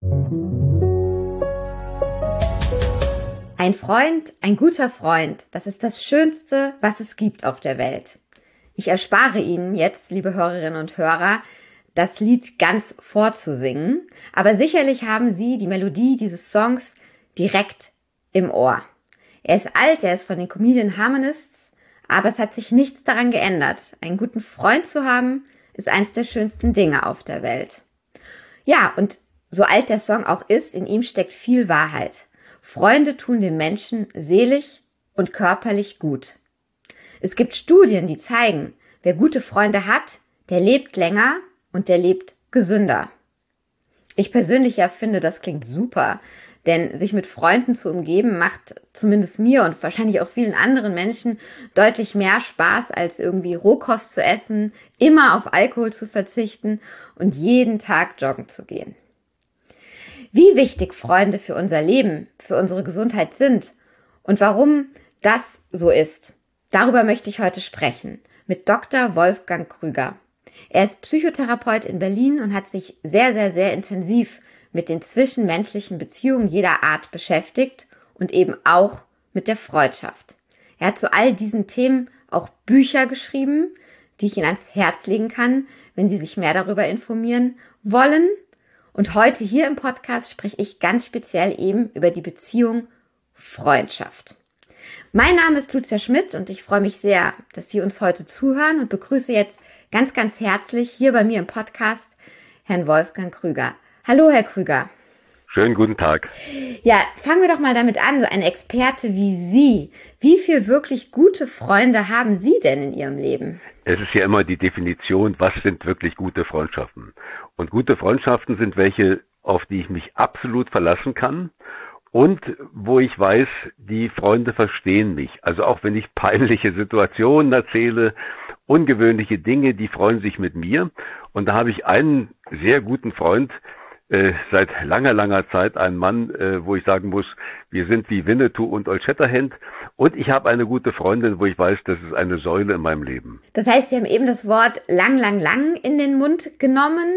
Ein Freund, ein guter Freund, das ist das Schönste, was es gibt auf der Welt. Ich erspare Ihnen jetzt, liebe Hörerinnen und Hörer, das Lied ganz vorzusingen, aber sicherlich haben Sie die Melodie dieses Songs direkt im Ohr. Er ist alt, er ist von den Comedian Harmonists, aber es hat sich nichts daran geändert. Einen guten Freund zu haben, ist eins der schönsten Dinge auf der Welt. Ja, und so alt der Song auch ist, in ihm steckt viel Wahrheit. Freunde tun dem Menschen seelisch und körperlich gut. Es gibt Studien, die zeigen, wer gute Freunde hat, der lebt länger und der lebt gesünder. Ich persönlich ja finde, das klingt super, denn sich mit Freunden zu umgeben macht zumindest mir und wahrscheinlich auch vielen anderen Menschen deutlich mehr Spaß, als irgendwie Rohkost zu essen, immer auf Alkohol zu verzichten und jeden Tag joggen zu gehen. Wie wichtig Freunde für unser Leben, für unsere Gesundheit sind und warum das so ist, darüber möchte ich heute sprechen mit Dr. Wolfgang Krüger. Er ist Psychotherapeut in Berlin und hat sich sehr, sehr, sehr intensiv mit den zwischenmenschlichen Beziehungen jeder Art beschäftigt und eben auch mit der Freundschaft. Er hat zu all diesen Themen auch Bücher geschrieben, die ich Ihnen ans Herz legen kann, wenn Sie sich mehr darüber informieren wollen. Und heute hier im Podcast spreche ich ganz speziell eben über die Beziehung Freundschaft. Mein Name ist Lucia Schmidt und ich freue mich sehr, dass Sie uns heute zuhören und begrüße jetzt ganz, ganz herzlich hier bei mir im Podcast Herrn Wolfgang Krüger. Hallo, Herr Krüger. Schönen guten Tag. Ja, fangen wir doch mal damit an, so ein Experte wie Sie. Wie viel wirklich gute Freunde haben Sie denn in Ihrem Leben? Es ist ja immer die Definition, was sind wirklich gute Freundschaften? Und gute Freundschaften sind welche, auf die ich mich absolut verlassen kann und wo ich weiß, die Freunde verstehen mich. Also auch wenn ich peinliche Situationen erzähle, ungewöhnliche Dinge, die freuen sich mit mir. Und da habe ich einen sehr guten Freund, seit langer, langer Zeit, einen Mann, wo ich sagen muss, wir sind wie Winnetou und Old Shatterhand. Und ich habe eine gute Freundin, wo ich weiß, das ist eine Säule in meinem Leben. Das heißt, Sie haben eben das Wort lang, lang, lang in den Mund genommen.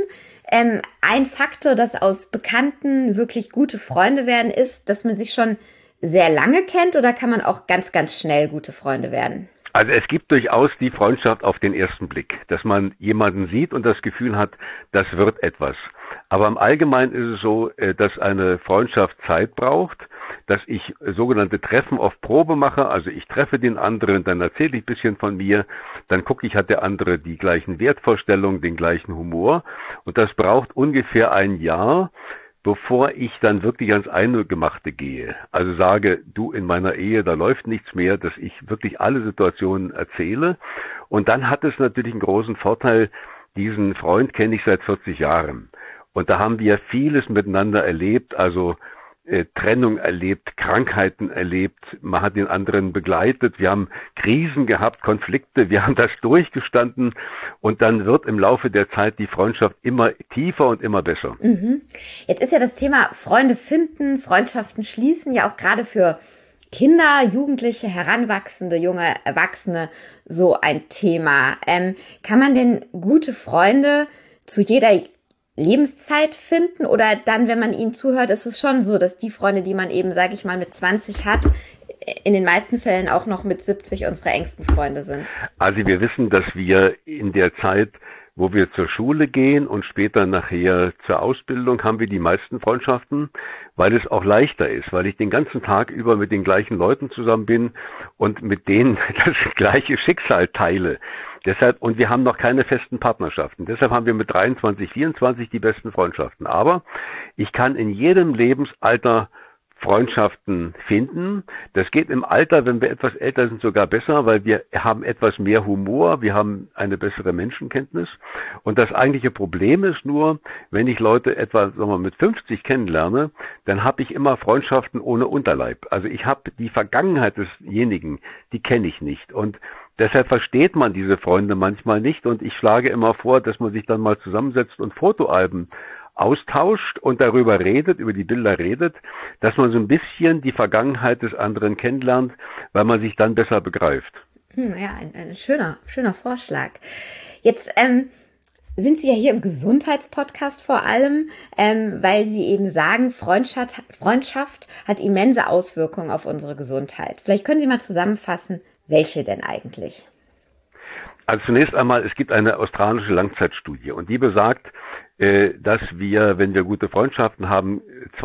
Ein Faktor, dass aus Bekannten wirklich gute Freunde werden, ist, dass man sich schon sehr lange kennt, oder kann man auch ganz, ganz schnell gute Freunde werden? Also es gibt durchaus die Freundschaft auf den ersten Blick, dass man jemanden sieht und das Gefühl hat, das wird etwas. Aber im Allgemeinen ist es so, dass eine Freundschaft Zeit braucht, dass ich sogenannte Treffen auf Probe mache. Also ich treffe den anderen, dann erzähle ich ein bisschen von mir, dann gucke ich, hat der andere die gleichen Wertvorstellungen, den gleichen Humor. Und das braucht ungefähr ein Jahr, bevor ich dann wirklich ans Eingemachte gehe. Also sage, du, in meiner Ehe, da läuft nichts mehr, dass ich wirklich alle Situationen erzähle. Und dann hat es natürlich einen großen Vorteil, diesen Freund kenne ich seit 40 Jahren. Und da haben wir vieles miteinander erlebt, also Trennung erlebt, Krankheiten erlebt, man hat den anderen begleitet, wir haben Krisen gehabt, Konflikte, wir haben das durchgestanden und dann wird im Laufe der Zeit die Freundschaft immer tiefer und immer besser. Mhm. Jetzt ist ja das Thema Freunde finden, Freundschaften schließen ja auch gerade für Kinder, Jugendliche, Heranwachsende, junge Erwachsene so ein Thema. Kann man denn gute Freunde zu jeder Lebenszeit finden, oder dann, wenn man ihnen zuhört, ist es schon so, dass die Freunde, die man eben, sage ich mal, mit 20 hat, in den meisten Fällen auch noch mit 70 unsere engsten Freunde sind? Also wir wissen, dass wir in der Zeit, wo wir zur Schule gehen und später nachher zur Ausbildung, haben wir die meisten Freundschaften, weil es auch leichter ist, weil ich den ganzen Tag über mit den gleichen Leuten zusammen bin und mit denen das gleiche Schicksal teile. Deshalb, und wir haben noch keine festen Partnerschaften. Deshalb haben wir mit 23, 24 die besten Freundschaften. Aber ich kann in jedem Lebensalter Freundschaften finden. Das geht im Alter, wenn wir etwas älter sind, sogar besser, weil wir haben etwas mehr Humor, wir haben eine bessere Menschenkenntnis. Und das eigentliche Problem ist nur, wenn ich Leute etwa sagen wir, mit 50 kennenlerne, dann habe ich immer Freundschaften ohne Unterleib. Also ich habe die Vergangenheit desjenigen, die kenne ich nicht. Und deshalb versteht man diese Freunde manchmal nicht. Und ich schlage immer vor, dass man sich dann mal zusammensetzt und Fotoalben austauscht und darüber redet, über die Bilder redet, dass man so ein bisschen die Vergangenheit des anderen kennenlernt, weil man sich dann besser begreift. Ja, ein schöner Vorschlag. Jetzt sind Sie ja hier im Gesundheitspodcast vor allem, weil Sie eben sagen, Freundschaft hat immense Auswirkungen auf unsere Gesundheit. Vielleicht können Sie mal zusammenfassen, welche denn eigentlich? Also zunächst einmal, es gibt eine australische Langzeitstudie und die besagt, dass wir, wenn wir gute Freundschaften haben,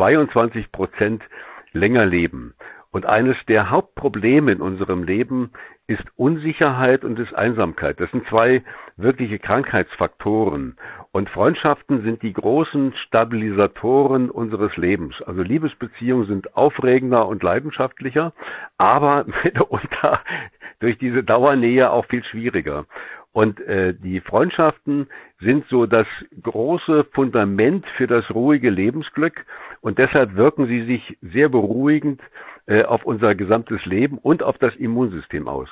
22% länger leben. Und eines der Hauptprobleme in unserem Leben ist Unsicherheit und ist Einsamkeit. Das sind zwei wirkliche Krankheitsfaktoren. Und Freundschaften sind die großen Stabilisatoren unseres Lebens. Also Liebesbeziehungen sind aufregender und leidenschaftlicher, aber mitunter durch diese Dauernähe auch viel schwieriger. Und die Freundschaften sind so das große Fundament für das ruhige Lebensglück und deshalb wirken sie sich sehr beruhigend auf unser gesamtes Leben und auf das Immunsystem aus.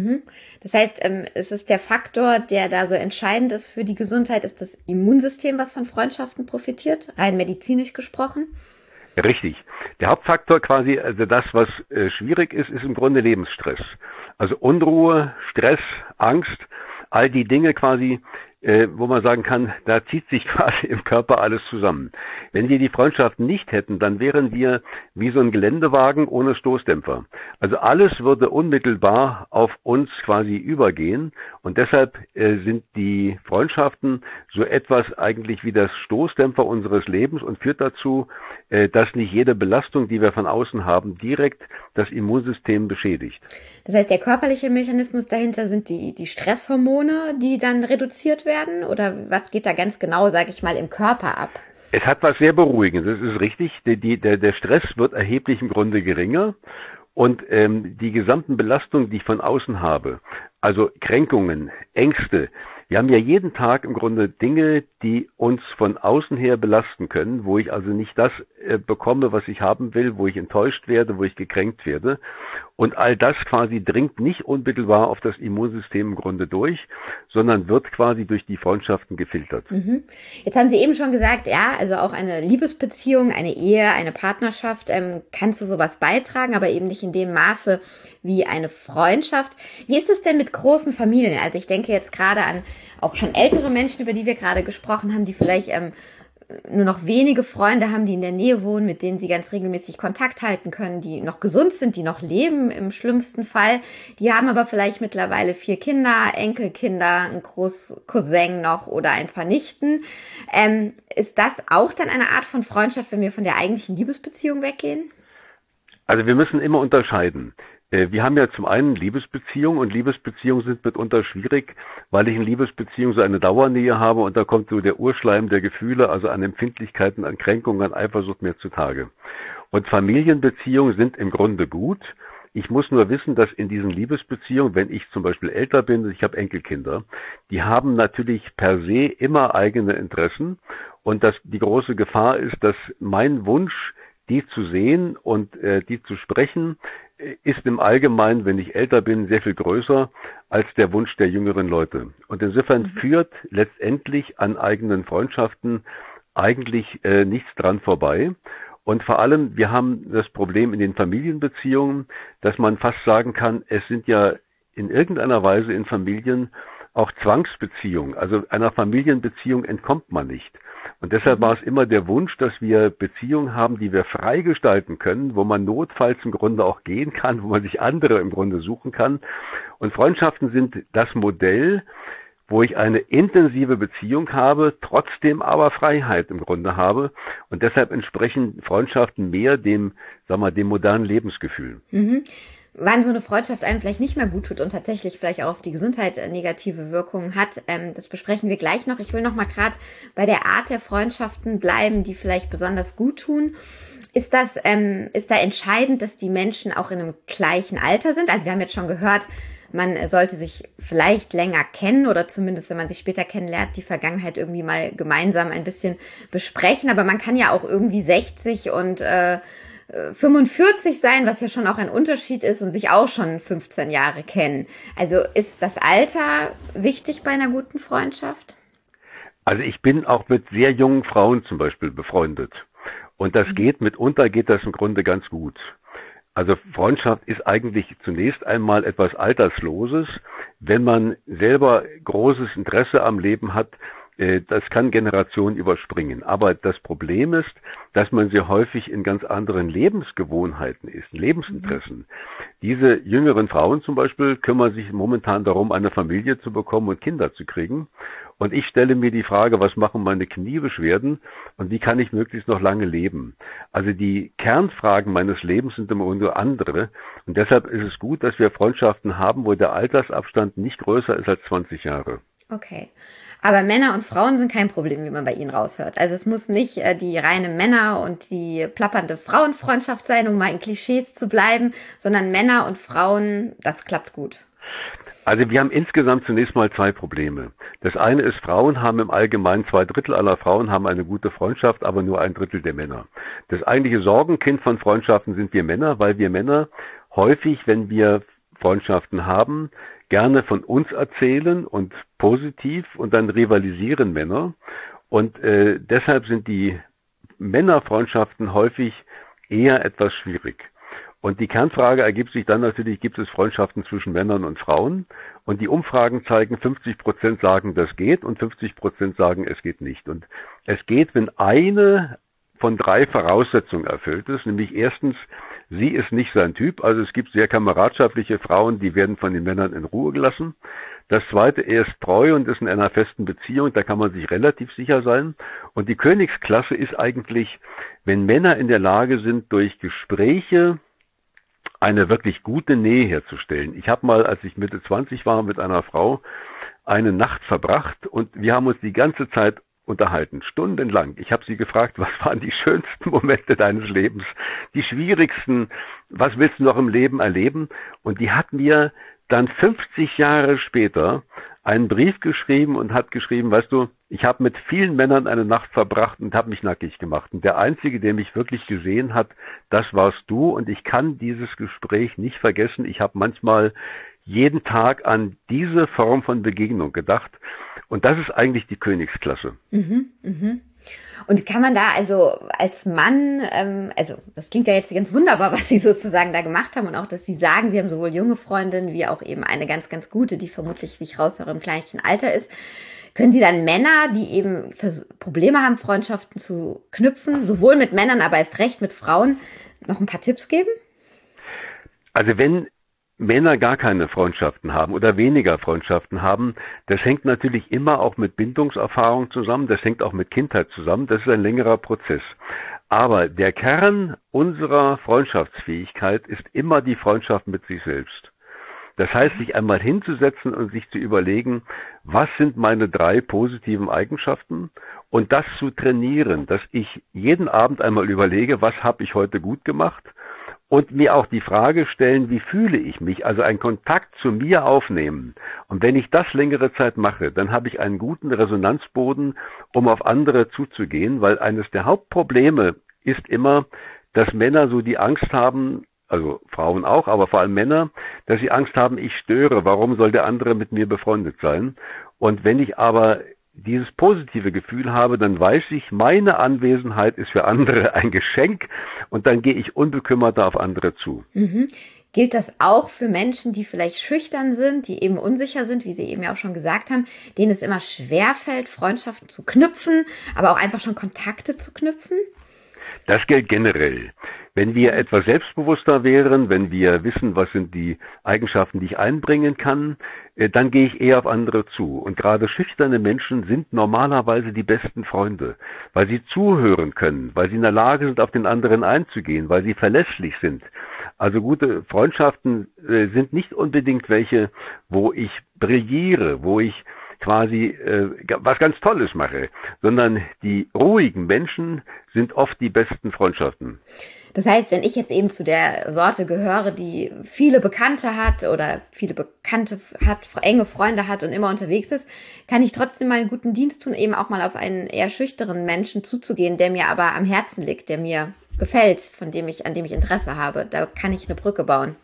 Das heißt, es ist der Faktor, der da so entscheidend ist für die Gesundheit, ist das Immunsystem, was von Freundschaften profitiert, rein medizinisch gesprochen? Richtig. Der Hauptfaktor quasi, also das, was schwierig ist, ist im Grunde Lebensstress. Also Unruhe, Stress, Angst, all die Dinge quasi, wo man sagen kann, da zieht sich quasi im Körper alles zusammen. Wenn wir die Freundschaften nicht hätten, dann wären wir wie so ein Geländewagen ohne Stoßdämpfer. Also alles würde unmittelbar auf uns quasi übergehen und deshalb sind die Freundschaften so etwas eigentlich wie das Stoßdämpfer unseres Lebens und führt dazu, dass nicht jede Belastung, die wir von außen haben, direkt das Immunsystem beschädigt. Das heißt, der körperliche Mechanismus dahinter sind die Stresshormone, die dann reduziert werden? Oder was geht da ganz genau, sage ich mal, im Körper ab? Es hat was sehr Beruhigendes, das ist richtig. Der Stress wird erheblich im Grunde geringer und die gesamten Belastungen, die ich von außen habe, also Kränkungen, Ängste, wir haben ja jeden Tag im Grunde Dinge, die uns von außen her belasten können, wo ich also nicht das bekomme, was ich haben will, wo ich enttäuscht werde, wo ich gekränkt werde. Und all das quasi dringt nicht unmittelbar auf das Immunsystem im Grunde durch, sondern wird quasi durch die Freundschaften gefiltert. Jetzt haben Sie eben schon gesagt, ja, also auch eine Liebesbeziehung, eine Ehe, eine Partnerschaft kann zu sowas beitragen, aber eben nicht in dem Maße wie eine Freundschaft. Wie ist es denn mit großen Familien? Also ich denke jetzt gerade an auch schon ältere Menschen, über die wir gerade gesprochen haben, die vielleicht nur noch wenige Freunde haben, die in der Nähe wohnen, mit denen sie ganz regelmäßig Kontakt halten können, die noch gesund sind, die noch leben im schlimmsten Fall. Die haben aber vielleicht mittlerweile 4 Kinder, Enkelkinder, einen Großcousin noch oder ein paar Nichten. Ist das auch dann eine Art von Freundschaft, wenn wir von der eigentlichen Liebesbeziehung weggehen? Also wir müssen immer unterscheiden. Wir haben ja zum einen Liebesbeziehungen und Liebesbeziehungen sind mitunter schwierig, weil ich in Liebesbeziehungen so eine Dauernähe habe und da kommt so der Urschleim der Gefühle, also an Empfindlichkeiten, an Kränkungen, an Eifersucht mehr zutage. Und Familienbeziehungen sind im Grunde gut. Ich muss nur wissen, dass in diesen Liebesbeziehungen, wenn ich zum Beispiel älter bin und ich habe Enkelkinder, die haben natürlich per se immer eigene Interessen und dass die große Gefahr ist, dass mein Wunsch, die zu sehen und die zu sprechen, ist im Allgemeinen, wenn ich älter bin, sehr viel größer als der Wunsch der jüngeren Leute. Und insofern führt letztendlich an eigenen Freundschaften eigentlich nichts dran vorbei. Und vor allem, wir haben das Problem in den Familienbeziehungen, dass man fast sagen kann, es sind ja in irgendeiner Weise in Familien auch Zwangsbeziehungen. Also einer Familienbeziehung entkommt man nicht. Und deshalb war es immer der Wunsch, dass wir Beziehungen haben, die wir frei gestalten können, wo man notfalls im Grunde auch gehen kann, wo man sich andere im Grunde suchen kann. Und Freundschaften sind das Modell, wo ich eine intensive Beziehung habe, trotzdem aber Freiheit im Grunde habe. Und deshalb entsprechen Freundschaften mehr dem, sagen wir, dem modernen Lebensgefühl. Wann so eine Freundschaft einem vielleicht nicht mehr gut tut und tatsächlich vielleicht auch auf die Gesundheit negative Wirkungen hat, das besprechen wir gleich noch. Ich will noch mal gerade bei der Art der Freundschaften bleiben, die vielleicht besonders gut tun. Ist da entscheidend, dass die Menschen auch in einem gleichen Alter sind? Also wir haben jetzt schon gehört, man sollte sich vielleicht länger kennen oder zumindest, wenn man sich später kennenlernt, die Vergangenheit irgendwie mal gemeinsam ein bisschen besprechen. Aber man kann ja auch irgendwie 60 und 45 sein, was ja schon auch ein Unterschied ist und sich auch schon 15 Jahre kennen. Also ist das Alter wichtig bei einer guten Freundschaft? Also ich bin auch mit sehr jungen Frauen zum Beispiel befreundet. Und das mitunter geht das im Grunde ganz gut. Also Freundschaft ist eigentlich zunächst einmal etwas Altersloses. Wenn man selber großes Interesse am Leben hat, Das kann Generationen überspringen. Aber das Problem ist, dass man sehr häufig in ganz anderen Lebensgewohnheiten ist, Lebensinteressen. Diese jüngeren Frauen zum Beispiel kümmern sich momentan darum, eine Familie zu bekommen und Kinder zu kriegen. Und ich stelle mir die Frage, was machen meine Kniebeschwerden und wie kann ich möglichst noch lange leben? Also die Kernfragen meines Lebens sind immer nur andere. Und deshalb ist es gut, dass wir Freundschaften haben, wo der Altersabstand nicht größer ist als 20 Jahre. Okay. Aber Männer und Frauen sind kein Problem, wie man bei Ihnen raushört. Also es muss nicht die reine Männer- und die plappernde Frauenfreundschaft sein, um mal in Klischees zu bleiben, sondern Männer und Frauen, das klappt gut. Also wir haben insgesamt zunächst mal zwei Probleme. Das eine ist, Frauen haben im Allgemeinen, 2/3 aller Frauen haben eine gute Freundschaft, aber nur 1/3 der Männer. Das eigentliche Sorgenkind von Freundschaften sind wir Männer, weil wir Männer häufig, wenn wir Freundschaften haben, gerne von uns erzählen und positiv und dann rivalisieren Männer. Und deshalb sind die Männerfreundschaften häufig eher etwas schwierig. Und die Kernfrage ergibt sich dann natürlich, gibt es Freundschaften zwischen Männern und Frauen? Und die Umfragen zeigen, 50% sagen, das geht und 50% sagen, es geht nicht. Und es geht, wenn eine von 3 Voraussetzungen erfüllt ist, nämlich erstens, sie ist nicht sein Typ, also es gibt sehr kameradschaftliche Frauen, die werden von den Männern in Ruhe gelassen. Das zweite, er ist treu und ist in einer festen Beziehung, da kann man sich relativ sicher sein. Und die Königsklasse ist eigentlich, wenn Männer in der Lage sind, durch Gespräche eine wirklich gute Nähe herzustellen. Ich habe mal, als ich Mitte 20 war, mit einer Frau eine Nacht verbracht und wir haben uns die ganze Zeit unterhalten, stundenlang. Ich habe sie gefragt, was waren die schönsten Momente deines Lebens, die schwierigsten, was willst du noch im Leben erleben? Und die hat mir dann 50 Jahre später einen Brief geschrieben und hat geschrieben, weißt du, ich habe mit vielen Männern eine Nacht verbracht und habe mich nackig gemacht. Und der Einzige, der mich wirklich gesehen hat, das warst du. Und ich kann dieses Gespräch nicht vergessen. Ich habe manchmal jeden Tag an diese Form von Begegnung gedacht. Und das ist eigentlich die Königsklasse. Und kann man da also als Mann, also das klingt ja jetzt ganz wunderbar, was Sie sozusagen da gemacht haben und auch, dass Sie sagen, Sie haben sowohl junge Freundinnen wie auch eben eine ganz, ganz gute, die vermutlich, wie ich raushöre, im gleichen Alter ist. Können Sie dann Männer, die eben Probleme haben, Freundschaften zu knüpfen, sowohl mit Männern, aber erst recht mit Frauen, noch ein paar Tipps geben? Also wenn Männer gar keine Freundschaften haben oder weniger Freundschaften haben, das hängt natürlich immer auch mit Bindungserfahrung zusammen, das hängt auch mit Kindheit zusammen, das ist ein längerer Prozess. Aber der Kern unserer Freundschaftsfähigkeit ist immer die Freundschaft mit sich selbst. Das heißt, sich einmal hinzusetzen und sich zu überlegen, was sind meine 3 positiven Eigenschaften und das zu trainieren, dass ich jeden Abend einmal überlege, was habe ich heute gut gemacht und mir auch die Frage stellen, wie fühle ich mich, also einen Kontakt zu mir aufnehmen. Und wenn ich das längere Zeit mache, dann habe ich einen guten Resonanzboden, um auf andere zuzugehen, weil eines der Hauptprobleme ist immer, dass Männer so die Angst haben, also Frauen auch, aber vor allem Männer, dass sie Angst haben, ich störe, warum soll der andere mit mir befreundet sein? Und wenn ich aber dieses positive Gefühl habe, dann weiß ich, meine Anwesenheit ist für andere ein Geschenk und dann gehe ich unbekümmerter auf andere zu. Gilt das auch für Menschen, die vielleicht schüchtern sind, die eben unsicher sind, wie Sie eben ja auch schon gesagt haben, denen es immer schwerfällt, Freundschaften zu knüpfen, aber auch einfach schon Kontakte zu knüpfen? Das gilt generell. Wenn wir etwas selbstbewusster wären, wenn wir wissen, was sind die Eigenschaften, die ich einbringen kann, dann gehe ich eher auf andere zu. Und gerade schüchterne Menschen sind normalerweise die besten Freunde, weil sie zuhören können, weil sie in der Lage sind, auf den anderen einzugehen, weil sie verlässlich sind. Also gute Freundschaften sind nicht unbedingt welche, wo ich brilliere, wo ich quasi was ganz Tolles mache, sondern die ruhigen Menschen sind oft die besten Freundschaften. Das heißt, wenn ich jetzt eben zu der Sorte gehöre, die viele Bekannte hat oder viele Bekannte hat, enge Freunde hat und immer unterwegs ist, kann ich trotzdem mal einen guten Dienst tun, eben auch mal auf einen eher schüchternen Menschen zuzugehen, der mir aber am Herzen liegt, der mir gefällt, an dem ich Interesse habe. Da kann ich eine Brücke bauen.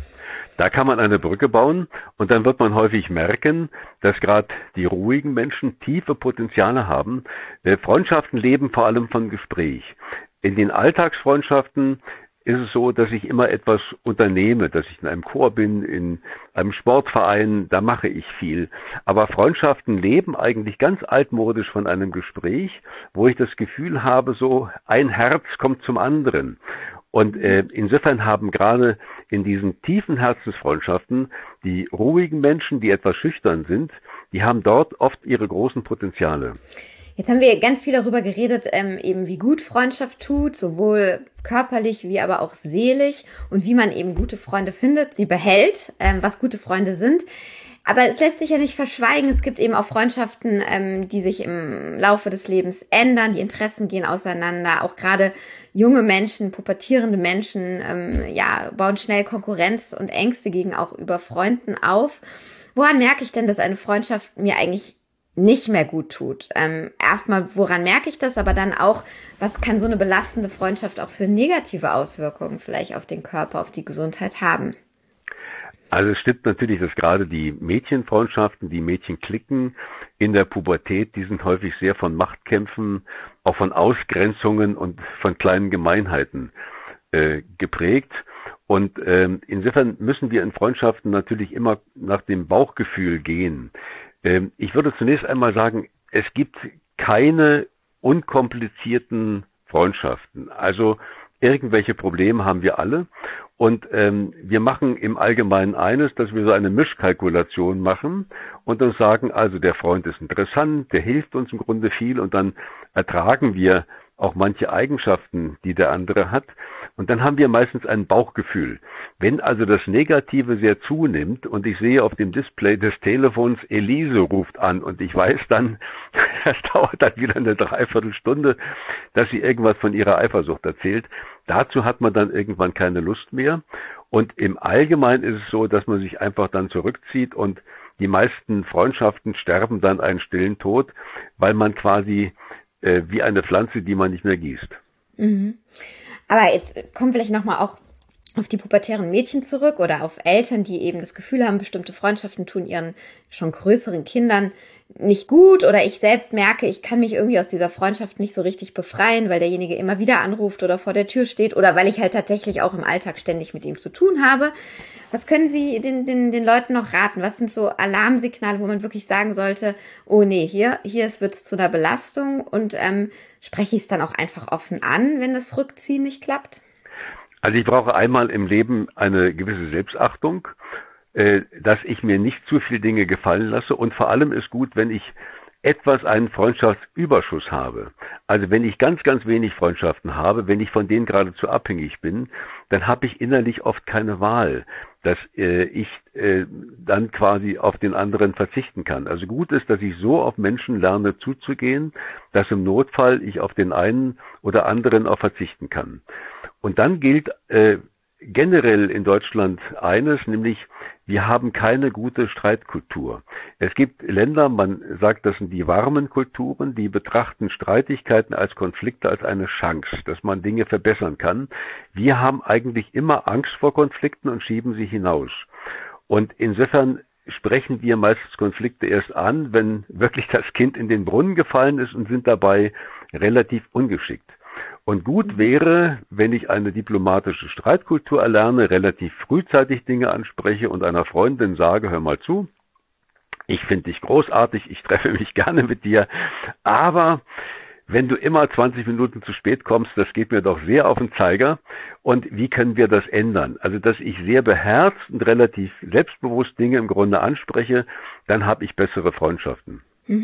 Da kann man eine Brücke bauen und dann wird man häufig merken, dass gerade die ruhigen Menschen tiefe Potenziale haben. Freundschaften leben vor allem von Gespräch. In den Alltagsfreundschaften ist es so, dass ich immer etwas unternehme, dass ich in einem Chor bin, in einem Sportverein, da mache ich viel. Aber Freundschaften leben eigentlich ganz altmodisch von einem Gespräch, wo ich das Gefühl habe, so ein Herz kommt zum anderen. Und insofern haben gerade in diesen tiefen Herzensfreundschaften die ruhigen Menschen, die etwas schüchtern sind, die haben dort oft ihre großen Potenziale. Jetzt haben wir ganz viel darüber geredet, eben wie gut Freundschaft tut, sowohl körperlich wie aber auch seelisch und wie man eben gute Freunde findet, sie behält, was gute Freunde sind. Aber es lässt sich ja nicht verschweigen, es gibt eben auch Freundschaften, die sich im Laufe des Lebens ändern, die Interessen gehen auseinander, auch gerade junge Menschen, pubertierende Menschen, bauen schnell Konkurrenz und Ängste gegenüber Freunden auf. Woran merke ich denn, dass eine Freundschaft mir eigentlich nicht mehr gut tut? Erstmal, woran merke ich das, aber dann auch, was kann so eine belastende Freundschaft auch für negative Auswirkungen vielleicht auf den Körper, auf die Gesundheit haben? Also es stimmt natürlich, dass gerade die Mädchenfreundschaften, die Mädchenklicken in der Pubertät, die sind häufig sehr von Machtkämpfen, auch von Ausgrenzungen und von kleinen Gemeinheiten geprägt. Und insofern müssen wir in Freundschaften natürlich immer nach dem Bauchgefühl gehen. Ich würde zunächst einmal sagen, es gibt keine unkomplizierten Freundschaften. Also irgendwelche Probleme haben wir alle. Und wir machen im Allgemeinen eines, dass wir so eine Mischkalkulation machen und uns sagen, also der Freund ist interessant, der hilft uns im Grunde viel und dann ertragen wir auch manche Eigenschaften, die der andere hat. Und dann haben wir meistens ein Bauchgefühl. Wenn also das Negative sehr zunimmt und ich sehe auf dem Display des Telefons, Elise ruft an und ich weiß dann, das dauert dann wieder eine Dreiviertelstunde, dass sie irgendwas von ihrer Eifersucht erzählt. Dazu hat man dann irgendwann keine Lust mehr. Und im Allgemeinen ist es so, dass man sich einfach dann zurückzieht und die meisten Freundschaften sterben dann einen stillen Tod, weil man quasi wie eine Pflanze, die man nicht mehr gießt. Mhm. Aber jetzt kommen vielleicht nochmal auch auf die pubertären Mädchen zurück oder auf Eltern, die eben das Gefühl haben, bestimmte Freundschaften tun ihren schon größeren Kindern nicht gut oder ich selbst merke, ich kann mich irgendwie aus dieser Freundschaft nicht so richtig befreien, weil derjenige immer wieder anruft oder vor der Tür steht oder weil ich halt tatsächlich auch im Alltag ständig mit ihm zu tun habe. Was können Sie den Leuten noch raten? Was sind so Alarmsignale, wo man wirklich sagen sollte, oh nee, hier wird es zu einer Belastung und spreche ich es dann auch einfach offen an, wenn das Rückziehen nicht klappt? Also ich brauche einmal im Leben eine gewisse Selbstachtung, dass ich mir nicht zu viel Dinge gefallen lasse und vor allem ist gut, wenn ich einen Freundschaftsüberschuss habe. Also wenn ich ganz, ganz wenig Freundschaften habe, wenn ich von denen geradezu abhängig bin, dann habe ich innerlich oft keine Wahl, dass ich dann quasi auf den anderen verzichten kann. Also gut ist, dass ich so auf Menschen lerne zuzugehen, dass im Notfall ich auf den einen oder anderen auch verzichten kann. Und dann gilt generell in Deutschland eines, nämlich wir haben keine gute Streitkultur. Es gibt Länder, man sagt, das sind die warmen Kulturen, die betrachten Streitigkeiten als Konflikte als eine Chance, dass man Dinge verbessern kann. Wir haben eigentlich immer Angst vor Konflikten und schieben sie hinaus. Und insofern sprechen wir meistens Konflikte erst an, wenn wirklich das Kind in den Brunnen gefallen ist und sind dabei relativ ungeschickt. Und gut wäre, wenn ich eine diplomatische Streitkultur erlerne, relativ frühzeitig Dinge anspreche und einer Freundin sage, hör mal zu, ich finde dich großartig, ich treffe mich gerne mit dir, aber wenn du immer 20 Minuten zu spät kommst, das geht mir doch sehr auf den Zeiger. Und wie können wir das ändern? Also, dass ich sehr beherzt und relativ selbstbewusst Dinge im Grunde anspreche, dann habe ich bessere Freundschaften.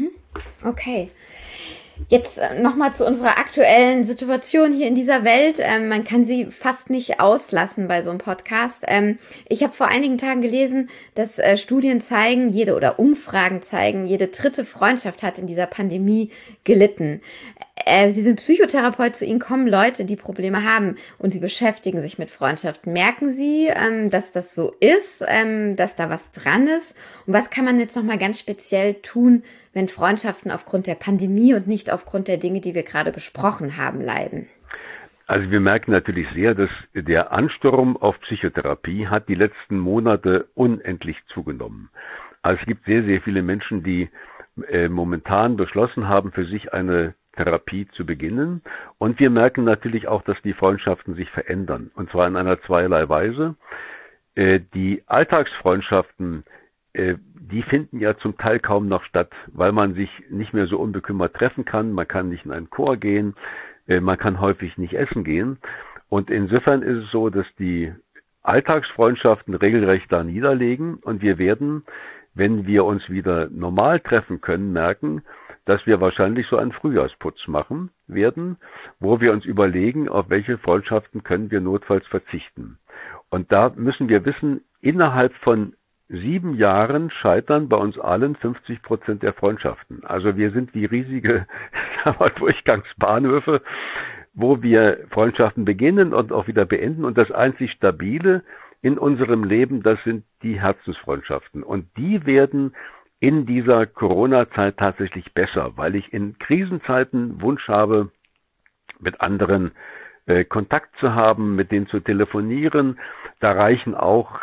Okay. Jetzt nochmal zu unserer aktuellen Situation hier in dieser Welt. Man kann sie fast nicht auslassen bei so einem Podcast. Ich habe vor einigen Tagen gelesen, dass Studien zeigen, Umfragen zeigen, jede dritte Freundschaft hat in dieser Pandemie gelitten. Sie sind Psychotherapeut, zu Ihnen kommen Leute, die Probleme haben und Sie beschäftigen sich mit Freundschaften. Merken Sie, dass das so ist, dass da was dran ist? Und was kann man jetzt nochmal ganz speziell tun, wenn Freundschaften aufgrund der Pandemie und nicht aufgrund der Dinge, die wir gerade besprochen haben, leiden? Also wir merken natürlich sehr, dass der Ansturm auf Psychotherapie hat die letzten Monate unendlich zugenommen. Also es gibt sehr, sehr viele Menschen, die momentan beschlossen haben, für sich eine Therapie zu beginnen. Und wir merken natürlich auch, dass die Freundschaften sich verändern. Und zwar in einer zweierlei Weise. Die Alltagsfreundschaften, die finden ja zum Teil kaum noch statt, weil man sich nicht mehr so unbekümmert treffen kann. Man kann nicht in einen Chor gehen. Man kann häufig nicht essen gehen. Und insofern ist es so, dass die Alltagsfreundschaften regelrecht da niederlegen. Und wir werden, wenn wir uns wieder normal treffen können, merken, dass wir wahrscheinlich so einen Frühjahrsputz machen werden, wo wir uns überlegen, auf welche Freundschaften können wir notfalls verzichten. Und da müssen wir wissen, innerhalb von 7 Jahren scheitern bei uns allen 50% der Freundschaften. Also wir sind wie riesige Durchgangsbahnhöfe, wo wir Freundschaften beginnen und auch wieder beenden. Und das einzig Stabile in unserem Leben, das sind die Herzensfreundschaften. Und die werden in dieser Corona-Zeit tatsächlich besser, weil ich in Krisenzeiten Wunsch habe, mit anderen Kontakt zu haben, mit denen zu telefonieren. Da reichen auch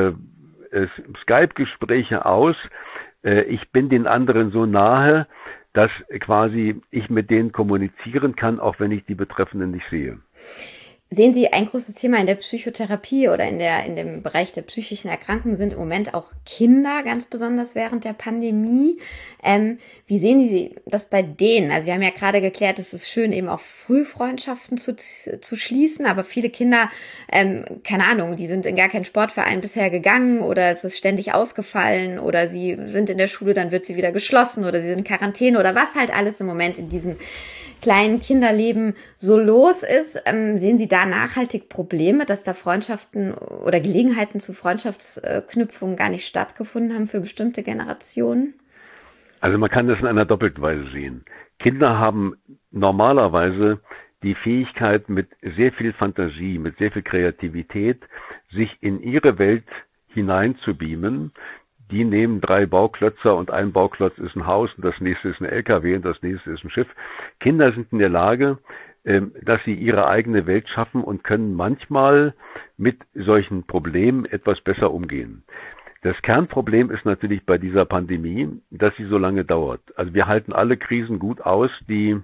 Skype-Gespräche aus. Ich bin den anderen so nahe, dass quasi ich mit denen kommunizieren kann, auch wenn ich die Betreffenden nicht sehe. Sehen Sie, ein großes Thema in der Psychotherapie oder in dem Bereich der psychischen Erkrankungen sind im Moment auch Kinder, ganz besonders während der Pandemie. Wie sehen Sie das bei denen? Also wir haben ja gerade geklärt, es ist schön, eben auch Frühfreundschaften zu schließen, aber viele Kinder, keine Ahnung, die sind in gar keinen Sportverein bisher gegangen oder es ist ständig ausgefallen oder sie sind in der Schule, dann wird sie wieder geschlossen oder sie sind in Quarantäne oder was halt alles im Moment in diesen kleinen Kinderleben so los ist. Sehen Sie da nachhaltig Probleme, dass da Freundschaften oder Gelegenheiten zu Freundschaftsknüpfungen gar nicht stattgefunden haben für bestimmte Generationen? Also man kann das in einer doppelten Weise sehen. Kinder haben normalerweise die Fähigkeit, mit sehr viel Fantasie, mit sehr viel Kreativität, sich in ihre Welt hineinzubeamen. Die nehmen 3 Bauklötzer und ein Bauklotz ist ein Haus und das nächste ist ein LKW und das nächste ist ein Schiff. Kinder sind in der Lage, dass sie ihre eigene Welt schaffen und können manchmal mit solchen Problemen etwas besser umgehen. Das Kernproblem ist natürlich bei dieser Pandemie, dass sie so lange dauert. Also wir halten alle Krisen gut aus, die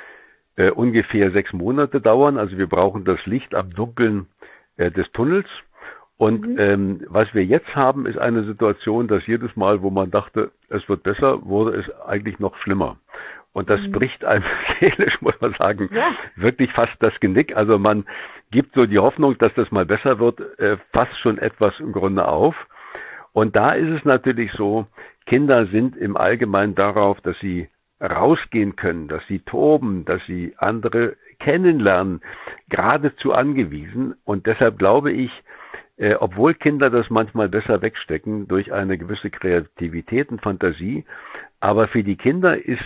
ungefähr 6 Monate dauern. Also wir brauchen das Licht am Dunkeln des Tunnels. Und was wir jetzt haben, ist eine Situation, dass jedes Mal, wo man dachte, es wird besser, wurde es eigentlich noch schlimmer. Und das bricht einem seelisch, muss man sagen, wirklich fast das Genick. Also man gibt so die Hoffnung, dass das mal besser wird, fast schon etwas im Grunde auf. Und da ist es natürlich so, Kinder sind im Allgemeinen darauf, dass sie rausgehen können, dass sie toben, dass sie andere kennenlernen, geradezu angewiesen. Und deshalb glaube ich, obwohl Kinder das manchmal besser wegstecken durch eine gewisse Kreativität und Fantasie, aber für die Kinder ist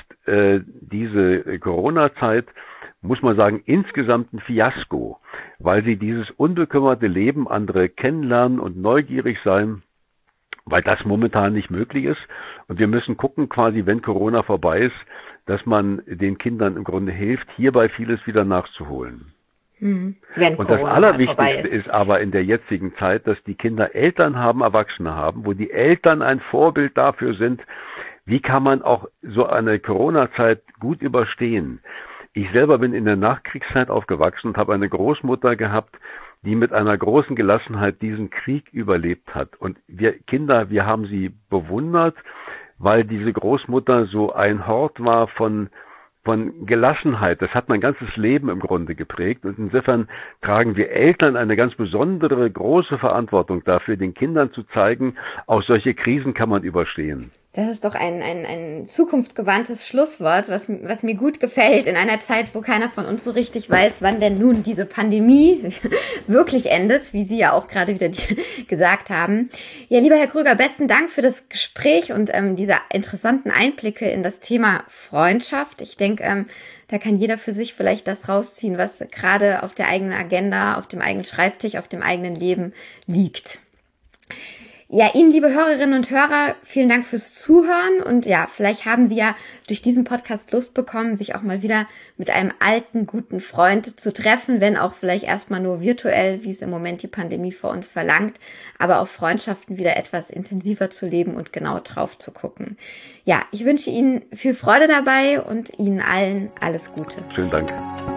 diese Corona-Zeit, muss man sagen, insgesamt ein Fiasko, weil sie dieses unbekümmerte Leben, andere kennenlernen und neugierig sein, weil das momentan nicht möglich ist. Und wir müssen gucken, quasi, wenn Corona vorbei ist, dass man den Kindern im Grunde hilft, hierbei vieles wieder nachzuholen. Wenn und Corona das Allerwichtigste ist aber in der jetzigen Zeit, dass die Kinder Eltern haben, Erwachsene haben, wo die Eltern ein Vorbild dafür sind, wie kann man auch so eine Corona-Zeit gut überstehen. Ich selber bin in der Nachkriegszeit aufgewachsen und habe eine Großmutter gehabt, die mit einer großen Gelassenheit diesen Krieg überlebt hat. Und wir Kinder, wir haben sie bewundert, weil diese Großmutter so ein Hort war von Gelassenheit. Das hat mein ganzes Leben im Grunde geprägt. Und insofern tragen wir Eltern eine ganz besondere, große Verantwortung dafür, den Kindern zu zeigen, auch solche Krisen kann man überstehen. Das ist doch ein zukunftsgewandtes Schlusswort, was mir gut gefällt, in einer Zeit, wo keiner von uns so richtig weiß, wann denn nun diese Pandemie wirklich endet, wie Sie ja auch gerade wieder gesagt haben. Ja, lieber Herr Krüger, besten Dank für das Gespräch und diese interessanten Einblicke in das Thema Freundschaft. Ich denke, da kann jeder für sich vielleicht das rausziehen, was gerade auf der eigenen Agenda, auf dem eigenen Schreibtisch, auf dem eigenen Leben liegt. Ja, Ihnen, liebe Hörerinnen und Hörer, vielen Dank fürs Zuhören und ja, vielleicht haben Sie ja durch diesen Podcast Lust bekommen, sich auch mal wieder mit einem alten, guten Freund zu treffen, wenn auch vielleicht erstmal nur virtuell, wie es im Moment die Pandemie vor uns verlangt, aber auch Freundschaften wieder etwas intensiver zu leben und genau drauf zu gucken. Ja, ich wünsche Ihnen viel Freude dabei und Ihnen allen alles Gute. Vielen Dank.